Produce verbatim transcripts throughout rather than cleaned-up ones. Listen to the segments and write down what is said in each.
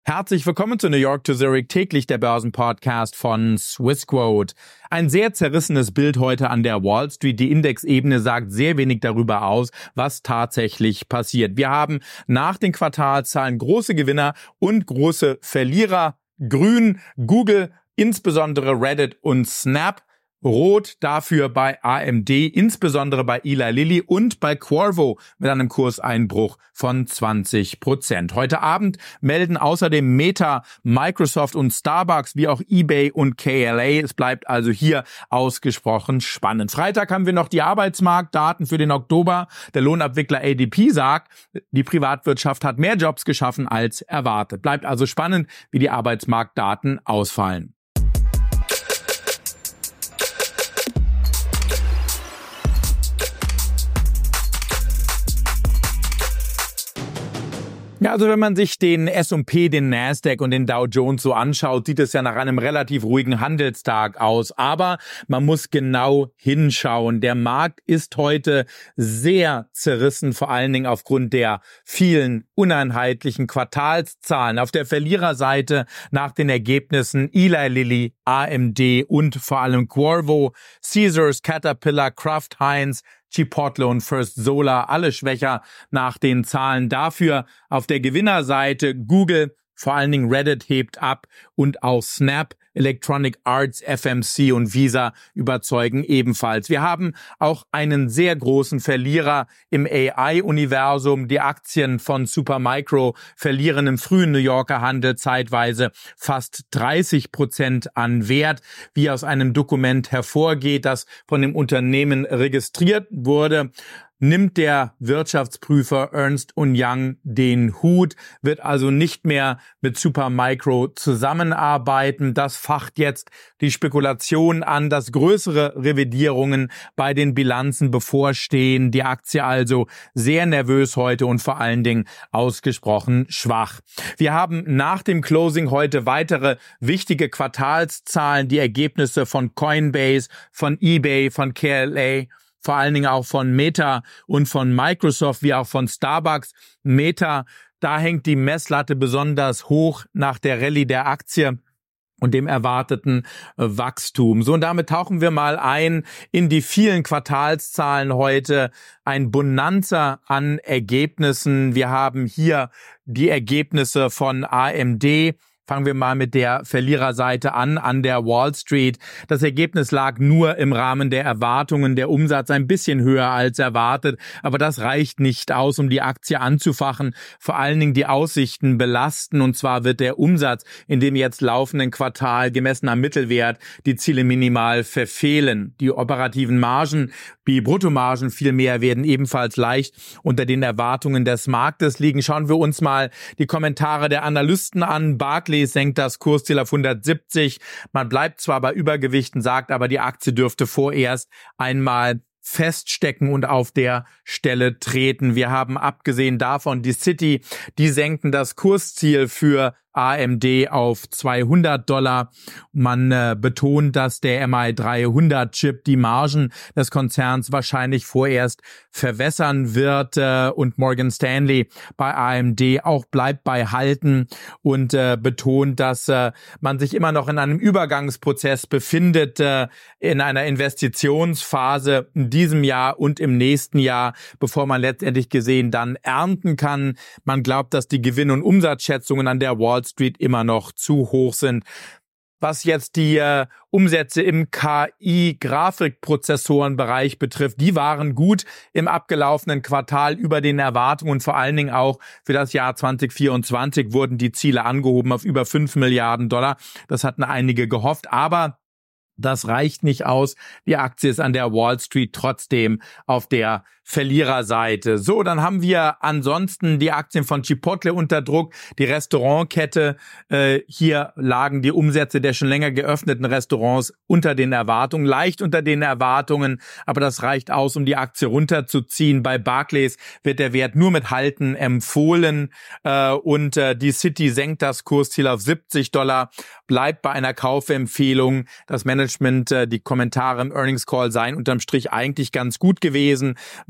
Herzlich willkommen zu New York to Zurich, täglich der Börsenpodcast von Swissquote. Ein sehr zerrissenes Bild heute an der Wall Street. Die Indexebene sagt sehr wenig darüber aus, was tatsächlich passiert. Wir haben nach den Quartalszahlen große Gewinner und große Verlierer. Grün, Google, insbesondere Reddit und Snap. Rot dafür bei A M D, insbesondere bei Eli Lilly und bei Qorvo mit einem Kurseinbruch von zwanzig Prozent. Heute Abend melden außerdem Meta, Microsoft und Starbucks wie auch eBay und K L A. Es bleibt also hier ausgesprochen spannend. Freitag haben wir noch die Arbeitsmarktdaten für den Oktober. Der Lohnabwickler A D P sagt, die Privatwirtschaft hat mehr Jobs geschaffen als erwartet. Bleibt also spannend, wie die Arbeitsmarktdaten ausfallen. Ja, also wenn man sich den S und P, den Nasdaq und den Dow Jones so anschaut, sieht es ja nach einem relativ ruhigen Handelstag aus. Aber man muss genau hinschauen. Der Markt ist heute sehr zerrissen, vor allen Dingen aufgrund der vielen uneinheitlichen Quartalszahlen. Auf der Verliererseite nach den Ergebnissen Eli Lilly, A M D und vor allem Qorvo, Caesars, Caterpillar, Kraft Heinz, Chipotle und First Solar, alle schwächer nach den Zahlen. Dafür auf der Gewinnerseite Google, vor allen Dingen Reddit hebt ab und auch Snap, Electronic Arts, F M C und Visa überzeugen ebenfalls. Wir haben auch einen sehr großen Verlierer im A I-Universum. Die Aktien von Supermicro verlieren im frühen New Yorker Handel zeitweise fast dreißig Prozent an Wert, wie aus einem Dokument hervorgeht, das von dem Unternehmen registriert wurde. Nimmt der Wirtschaftsprüfer Ernst und Young den Hut, wird also nicht mehr mit Supermicro zusammenarbeiten. Das facht jetzt die Spekulation an, dass größere Revidierungen bei den Bilanzen bevorstehen. Die Aktie also sehr nervös heute und vor allen Dingen ausgesprochen schwach. Wir haben nach dem Closing heute weitere wichtige Quartalszahlen, die Ergebnisse von Coinbase, von eBay, von K L A, vor allen Dingen auch von Meta und von Microsoft wie auch von Starbucks. Meta, da hängt die Messlatte besonders hoch nach der Rallye der Aktie und dem erwarteten Wachstum. So, und damit tauchen wir mal ein in die vielen Quartalszahlen heute. Ein Bonanza an Ergebnissen. Wir haben hier die Ergebnisse von A M D. Fangen wir mal mit der Verliererseite an, an der Wall Street. Das Ergebnis lag nur im Rahmen der Erwartungen, der Umsatz ein bisschen höher als erwartet. Aber das reicht nicht aus, um die Aktie anzufachen. Vor allen Dingen die Aussichten belasten. Und zwar wird der Umsatz in dem jetzt laufenden Quartal gemessen am Mittelwert die Ziele minimal verfehlen. Die operativen Margen, die Bruttomargen vielmehr, werden ebenfalls leicht unter den Erwartungen des Marktes liegen. Schauen wir uns mal die Kommentare der Analysten an. Barclays senkt das Kursziel auf hundertsiebzig. Man bleibt zwar bei Übergewichten, sagt aber, die Aktie dürfte vorerst einmal feststecken und auf der Stelle treten. Wir haben abgesehen davon die Citi, die senken das Kursziel für A M D auf zweihundert Dollar. Man äh, betont, dass der M I dreihundert Chip die Margen des Konzerns wahrscheinlich vorerst verwässern wird äh, und Morgan Stanley bei A M D auch bleibt bei Halten und äh, betont, dass äh, man sich immer noch in einem Übergangsprozess befindet, äh, in einer Investitionsphase in diesem Jahr und im nächsten Jahr, bevor man letztendlich gesehen dann ernten kann. Man glaubt, dass die Gewinn- und Umsatzschätzungen an der Wall Street immer noch zu hoch sind. Was jetzt die äh, Umsätze im K I-Grafikprozessorenbereich betrifft, die waren gut im abgelaufenen Quartal über den Erwartungen und vor allen Dingen auch für das Jahr zwanzig vierundzwanzig wurden die Ziele angehoben auf über fünf Milliarden Dollar. Das hatten einige gehofft, aber das reicht nicht aus. Die Aktie ist an der Wall Street trotzdem auf der Verliererseite. So, dann haben wir ansonsten die Aktien von Chipotle unter Druck, die Restaurantkette. Äh, hier lagen die Umsätze der schon länger geöffneten Restaurants unter den Erwartungen, leicht unter den Erwartungen, aber das reicht aus, um die Aktie runterzuziehen. Bei Barclays wird der Wert nur mit Halten empfohlen äh, und äh, die Citi senkt das Kursziel auf siebzig Dollar, bleibt bei einer Kaufempfehlung. Das Management, äh, die Kommentare im Earnings Call seien unterm Strich eigentlich ganz gut gewesen. Man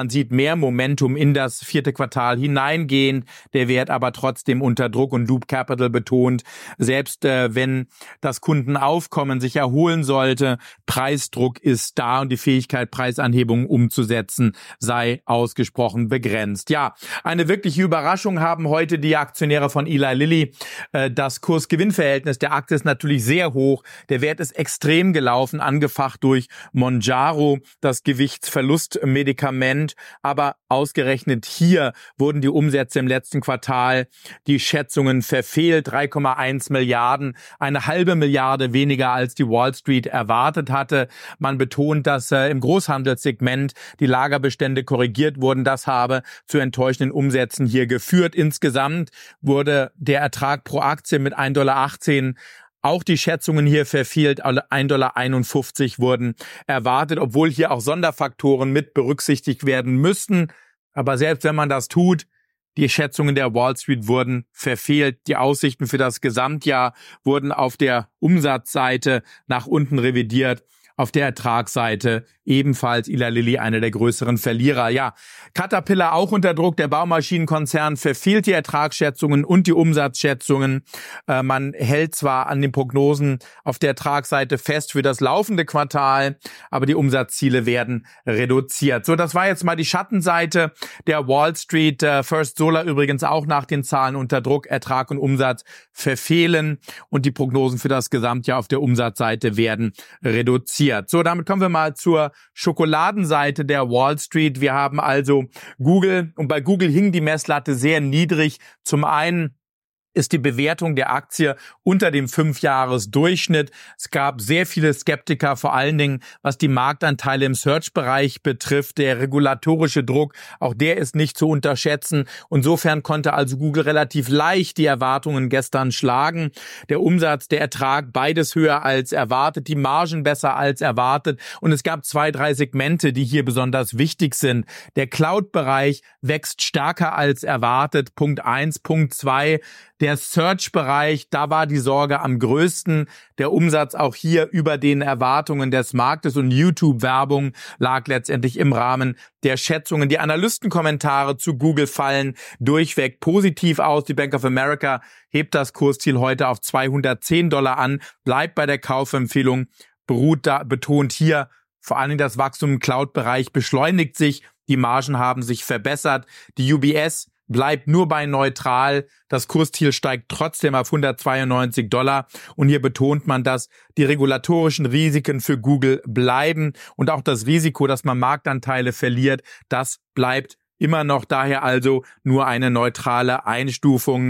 man sieht mehr Momentum in das vierte Quartal hineingehend, der Wert aber trotzdem unter Druck, und Loop Capital betont, selbst äh, wenn das Kundenaufkommen sich erholen sollte, Preisdruck ist da und die Fähigkeit, Preisanhebungen umzusetzen, sei ausgesprochen begrenzt. Ja, eine wirkliche Überraschung haben heute die Aktionäre von Eli Lilly. Äh, das Kurs-Gewinn-Verhältnis der Aktie ist natürlich sehr hoch. Der Wert ist extrem gelaufen, angefacht durch Mounjaro, das Gewichtsverlustmedikament. Aber ausgerechnet hier wurden die Umsätze im letzten Quartal, die Schätzungen verfehlt. drei Komma eins Milliarden, eine halbe Milliarde weniger als die Wall Street erwartet hatte. Man betont, dass äh, im Großhandelssegment die Lagerbestände korrigiert wurden. Das habe zu enttäuschenden Umsätzen hier geführt. Insgesamt wurde der Ertrag pro Aktie mit ein Komma achtzehn Dollar, auch die Schätzungen hier verfehlt, ein Komma einundfünfzig Dollar wurden erwartet, obwohl hier auch Sonderfaktoren mit berücksichtigt werden müssten. Aber selbst wenn man das tut, die Schätzungen der Wall Street wurden verfehlt. Die Aussichten für das Gesamtjahr wurden auf der Umsatzseite nach unten revidiert. Auf der Ertragsseite ebenfalls Eli Lilly, einer der größeren Verlierer. Ja, Caterpillar auch unter Druck. Der Baumaschinenkonzern verfehlt die Ertragsschätzungen und die Umsatzschätzungen. Äh, man hält zwar an den Prognosen auf der Ertragsseite fest für das laufende Quartal, aber die Umsatzziele werden reduziert. So, das war jetzt mal die Schattenseite der Wall Street. Äh, First Solar übrigens auch nach den Zahlen unter Druck. Ertrag und Umsatz verfehlen und die Prognosen für das Gesamtjahr auf der Umsatzseite werden reduziert. So, damit kommen wir mal zur Schokoladenseite der Wall Street. Wir haben also Google, und bei Google hing die Messlatte sehr niedrig. Zum einen ist die Bewertung der Aktie unter dem Fünfjahresdurchschnitt. Es gab sehr viele Skeptiker, vor allen Dingen was die Marktanteile im Search-Bereich betrifft. Der regulatorische Druck, auch der ist nicht zu unterschätzen. Insofern konnte also Google relativ leicht die Erwartungen gestern schlagen. Der Umsatz, der Ertrag, beides höher als erwartet, die Margen besser als erwartet. Und es gab zwei, drei Segmente, die hier besonders wichtig sind. Der Cloud-Bereich wächst stärker als erwartet. Punkt eins. Punkt zwei. Der Search-Bereich, da war die Sorge am größten. Der Umsatz auch hier über den Erwartungen des Marktes, und YouTube-Werbung lag letztendlich im Rahmen der Schätzungen. Die Analystenkommentare zu Google fallen durchweg positiv aus. Die Bank of America hebt das Kursziel heute auf zweihundertzehn Dollar an, bleibt bei der Kaufempfehlung, beruht da, betont hier vor allem das Wachstum im Cloud-Bereich beschleunigt sich, die Margen haben sich verbessert. Die U B S bleibt nur bei neutral. Das Kursziel steigt trotzdem auf hundertzweiundneunzig Dollar. Und hier betont man, dass die regulatorischen Risiken für Google bleiben. Und auch das Risiko, dass man Marktanteile verliert, das bleibt immer noch, daher also nur eine neutrale Einstufung.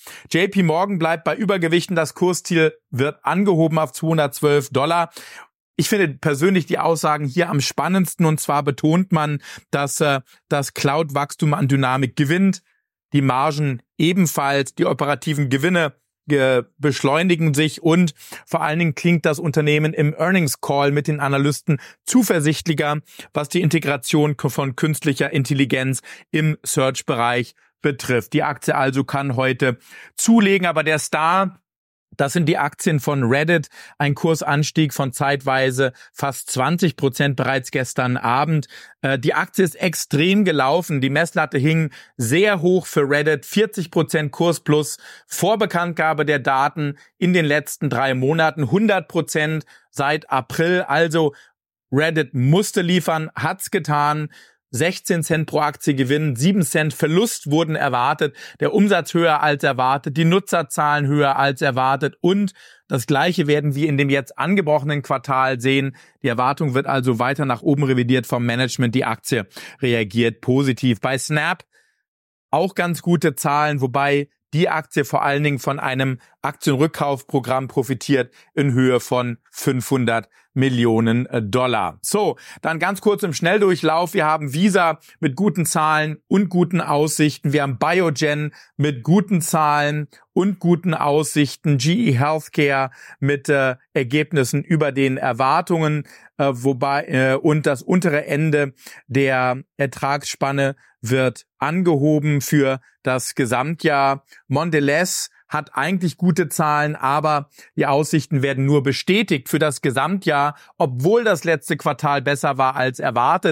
J P Morgan bleibt bei Übergewichten. Das Kursziel wird angehoben auf zweihundertzwölf Dollar. Ich finde persönlich die Aussagen hier am spannendsten, und zwar betont man, dass äh, das Cloud-Wachstum an Dynamik gewinnt, die Margen ebenfalls, die operativen Gewinne äh, beschleunigen sich, und vor allen Dingen klingt das Unternehmen im Earnings Call mit den Analysten zuversichtlicher, was die Integration von künstlicher Intelligenz im Search-Bereich betrifft. Die Aktie also kann heute zulegen, aber der Star, das sind die Aktien von Reddit, ein Kursanstieg von zeitweise fast zwanzig Prozent bereits gestern Abend. Äh, die Aktie ist extrem gelaufen, die Messlatte hing sehr hoch für Reddit, vierzig Prozent Kursplus vor Bekanntgabe der Daten in den letzten drei Monaten, hundert Prozent seit April. Also Reddit musste liefern, hat's getan. sechzehn Cent pro Aktie Gewinn, sieben Cent Verlust wurden erwartet, der Umsatz höher als erwartet, die Nutzerzahlen höher als erwartet, und das Gleiche werden wir in dem jetzt angebrochenen Quartal sehen. Die Erwartung wird also weiter nach oben revidiert vom Management. Die Aktie reagiert positiv. Bei Snap auch ganz gute Zahlen, wobei die Aktie vor allen Dingen von einem Aktienrückkaufprogramm profitiert in Höhe von fünfhundert Millionen Dollar. So, dann ganz kurz im Schnelldurchlauf. Wir haben Visa mit guten Zahlen und guten Aussichten. Wir haben Biogen mit guten Zahlen und guten Aussichten. G E Healthcare mit äh, Ergebnissen über den Erwartungen, äh, wobei äh, und das untere Ende der Ertragsspanne wird angehoben für das Gesamtjahr. Mondelez hat eigentlich gute Zahlen, aber die Aussichten werden nur bestätigt für das Gesamtjahr, obwohl das letzte Quartal besser war als erwartet.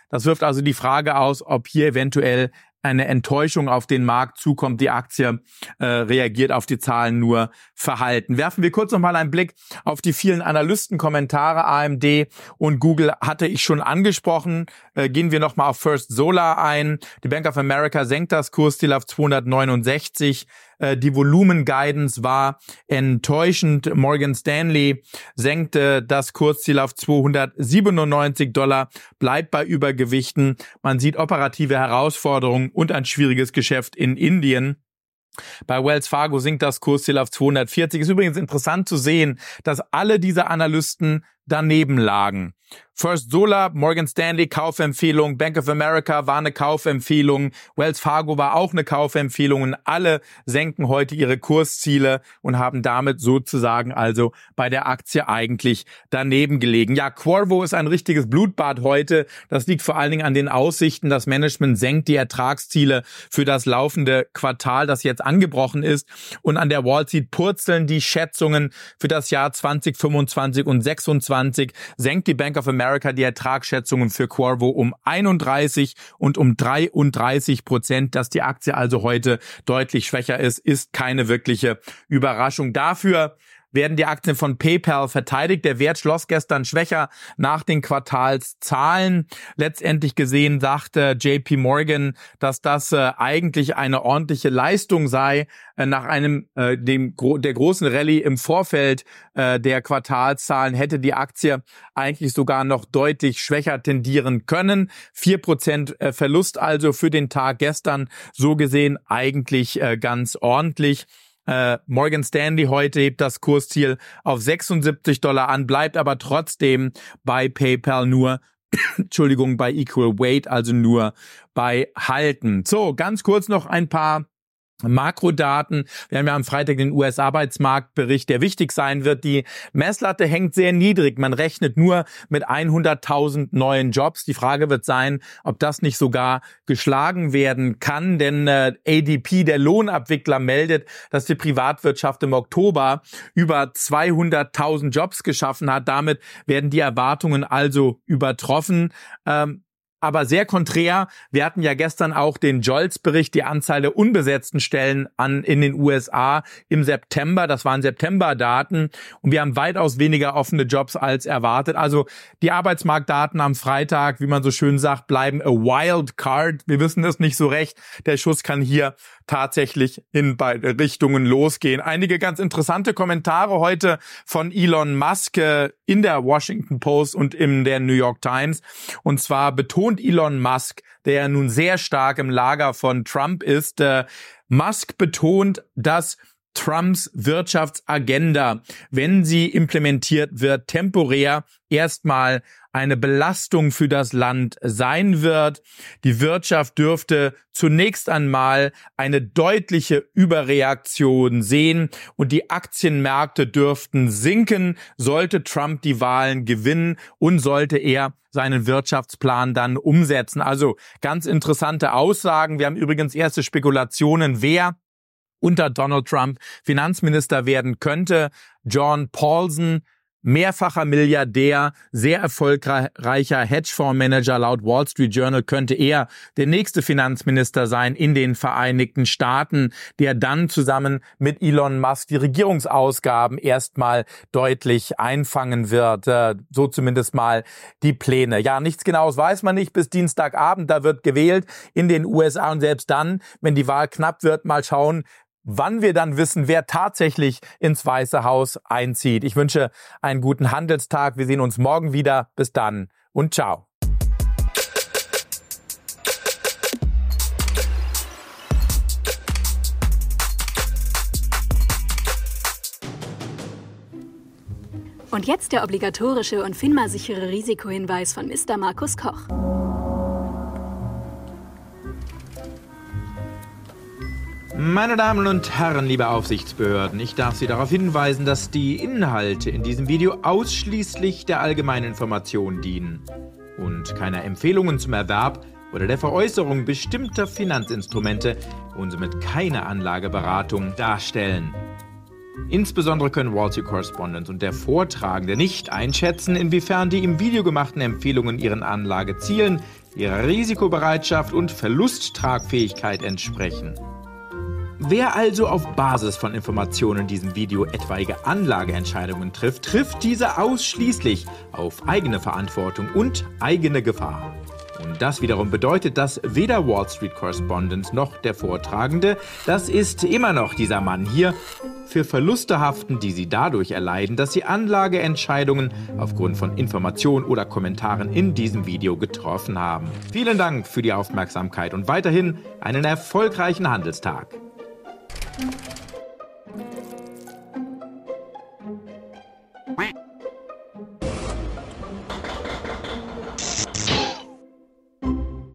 Das wirft also die Frage aus, ob hier eventuell eine Enttäuschung auf den Markt zukommt. Die Aktie äh, reagiert auf die Zahlen nur verhalten. Werfen wir kurz nochmal einen Blick auf die vielen Analystenkommentare. A M D und Google hatte ich schon angesprochen. Äh, gehen wir nochmal auf First Solar ein. Die Bank of America senkt das Kursziel auf zweihundertneunundsechzig. Äh, die Volumen-Guidance war enttäuschend. Morgan Stanley senkte das Kursziel auf zweihundertsiebenundneunzig Dollar, bleibt bei Übergewichten. Man sieht operative Herausforderungen und ein schwieriges Geschäft in Indien. Bei Wells Fargo sinkt das Kursziel auf zweihundertvierzig. Ist übrigens interessant zu sehen, dass alle diese Analysten daneben lagen. First Solar, Morgan Stanley, Kaufempfehlung, Bank of America war eine Kaufempfehlung, Wells Fargo war auch eine Kaufempfehlung und alle senken heute ihre Kursziele und haben damit sozusagen also bei der Aktie eigentlich daneben gelegen. Ja, Qorvo ist ein richtiges Blutbad heute. Das liegt vor allen Dingen an den Aussichten. Das Management senkt die Ertragsziele für das laufende Quartal, das jetzt angebrochen ist. Und an der Wall Street purzeln die Schätzungen für das Jahr zwanzig fünfundzwanzig und sechsundzwanzig. Senkt die Bank of America die Ertragsschätzungen für Qorvo um einunddreißig und um dreiunddreißig Prozent. Dass die Aktie also heute deutlich schwächer ist, ist keine wirkliche Überraschung. Dafür werden die Aktien von PayPal verteidigt. Der Wert schloss gestern schwächer nach den Quartalszahlen. Letztendlich gesehen sagte J P Morgan, dass das äh, eigentlich eine ordentliche Leistung sei. Äh, nach einem äh, dem der großen Rallye im Vorfeld äh, der Quartalszahlen hätte die Aktie eigentlich sogar noch deutlich schwächer tendieren können. vier Prozent äh, Verlust also für den Tag gestern. So gesehen eigentlich äh, ganz ordentlich. Uh, Morgan Stanley heute hebt das Kursziel auf sechsundsiebzig Dollar an, bleibt aber trotzdem bei PayPal nur, Entschuldigung, bei Equal Weight, also nur bei Halten. So, ganz kurz noch ein paar Makrodaten. Wir haben ja am Freitag den U S-Arbeitsmarktbericht, der wichtig sein wird. Die Messlatte hängt sehr niedrig. Man rechnet nur mit hunderttausend neuen Jobs. Die Frage wird sein, ob das nicht sogar geschlagen werden kann, denn äh, A D P, der Lohnabwickler, meldet, dass die Privatwirtschaft im Oktober über zweihunderttausend Jobs geschaffen hat. Damit werden die Erwartungen also übertroffen. Ähm, Aber sehr konträr, wir hatten ja gestern auch den Jolts-Bericht, die Anzahl der unbesetzten Stellen an in den U S A im September. Das waren September-Daten und wir haben weitaus weniger offene Jobs als erwartet. Also die Arbeitsmarktdaten am Freitag, wie man so schön sagt, bleiben a wild card. Wir wissen es nicht so recht. Der Schuss kann hier tatsächlich in beide Richtungen losgehen. Einige ganz interessante Kommentare heute von Elon Musk in der Washington Post und in der New York Times. Und zwar betont Elon Musk, der ja nun sehr stark im Lager von Trump ist, äh, Musk betont, dass Trumps Wirtschaftsagenda, wenn sie implementiert wird, temporär erstmal eine Belastung für das Land sein wird. Die Wirtschaft dürfte zunächst einmal eine deutliche Überreaktion sehen und die Aktienmärkte dürften sinken, sollte Trump die Wahlen gewinnen und sollte er seinen Wirtschaftsplan dann umsetzen. Also ganz interessante Aussagen. Wir haben übrigens erste Spekulationen, wer unter Donald Trump Finanzminister werden könnte. John Paulson, mehrfacher Milliardär, sehr erfolgreicher Hedgefondsmanager, laut Wall Street Journal könnte er der nächste Finanzminister sein in den Vereinigten Staaten, der dann zusammen mit Elon Musk die Regierungsausgaben erstmal deutlich einfangen wird. So zumindest mal die Pläne. Ja, nichts Genaues weiß man nicht bis Dienstagabend, da wird gewählt in den U S A und selbst dann, wenn die Wahl knapp wird, mal schauen, wann wir dann wissen, wer tatsächlich ins Weiße Haus einzieht. Ich wünsche einen guten Handelstag. Wir sehen uns morgen wieder. Bis dann und ciao. Und jetzt der obligatorische und FINMA-sichere Risikohinweis von Mister Markus Koch. Meine Damen und Herren, liebe Aufsichtsbehörden, ich darf Sie darauf hinweisen, dass die Inhalte in diesem Video ausschließlich der allgemeinen Information dienen und keine Empfehlungen zum Erwerb oder der Veräußerung bestimmter Finanzinstrumente und somit keine Anlageberatung darstellen. Insbesondere können Wall Street Correspondent und der Vortragende nicht einschätzen, inwiefern die im Video gemachten Empfehlungen Ihren Anlagezielen, ihrer Risikobereitschaft und Verlusttragfähigkeit entsprechen. Wer also auf Basis von Informationen in diesem Video etwaige Anlageentscheidungen trifft, trifft diese ausschließlich auf eigene Verantwortung und eigene Gefahr. Und das wiederum bedeutet, dass weder Wall Street Correspondent noch der Vortragende, das ist immer noch dieser Mann hier, für Verluste haften, die sie dadurch erleiden, dass sie Anlageentscheidungen aufgrund von Informationen oder Kommentaren in diesem Video getroffen haben. Vielen Dank für die Aufmerksamkeit und weiterhin einen erfolgreichen Handelstag.